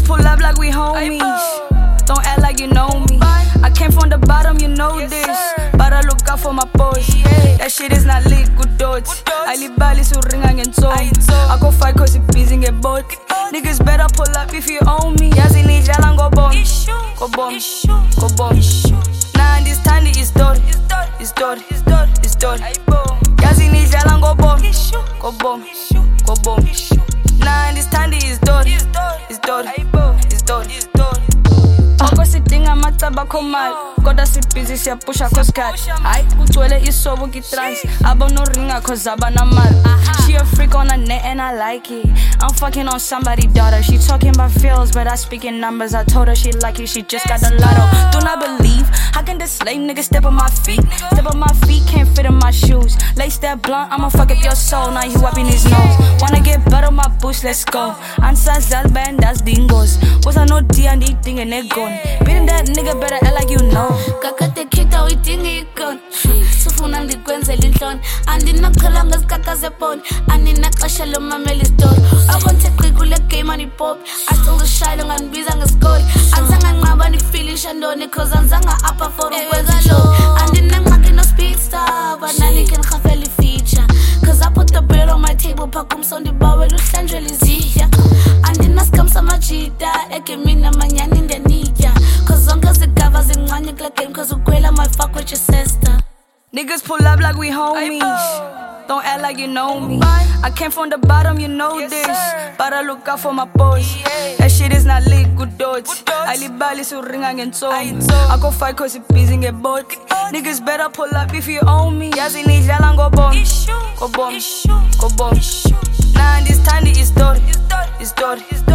pull up like we homies. Don't act like you know me. I came from the bottom, you know this. But I look out for my boys. That shit is not lit, good dots. I live Bali, so ring and so. I go fight cause it's busy, get bored. Niggas better pull up if you owe me. Yazi ni jalan go bomb. Go bomb, go bomb. Nah, this time it's done. It's done, it's done. Yazi ni jalan go bomb. Go bomb, go bomb. Nah, this time it's done. It's done, it's done. Oko sidinga amatabakho mali kodwa sibhizi siyapusha coscat hayi kugcwele isobo kitrans abonoringa cause abanamali. She a freak on the net and I like it. I'm fucking on somebody's daughter. She talking about feels but I speak in numbers. I told her she like it, she just got the lotto. Do not believe, how can this slave nigga step on my feet? Step on my feet, can't fit in my shoes. Lace that blunt, I'ma fuck up your soul. Now you wiping his nose. Wanna get butt on my boots, let's go. Answer Zalban, that's dingos. Was I no D&D thing and they gone. Beating that nigga better act like you know. Kakate kita uitingi ikon Sufuna ndikwenzela inhloni Andinaqhala ngesikakaze phone Andinaqasha lo mamela istory Akonte qikule game anipop Asingishayile nganibiza ngesikole Anzanga nqaba nifilisha ndoni Cause anzanga upper for ukwenza show Andinaqaki no speed star Banani can khafeli feature Cause I put the bread on my table Pakumso ndibawe luhlanjwe lizihya Andinaskam samajita Eke mina manyani ndenija Cause zonke zigava zincane kula game Cause ukwela my fuck with your sister. Niggas pull up like we homies. Don't act like you know me. I came from the bottom, you know this. But I look out for my boys. That shit is not lit, good dots. I live Bali, so ring and so. I go fight cause it's busy, get bored. Niggas better pull up if you owe me. Yazi ni jalan go bomb. Go bomb, go bomb. Nah, this time it's done. It's done.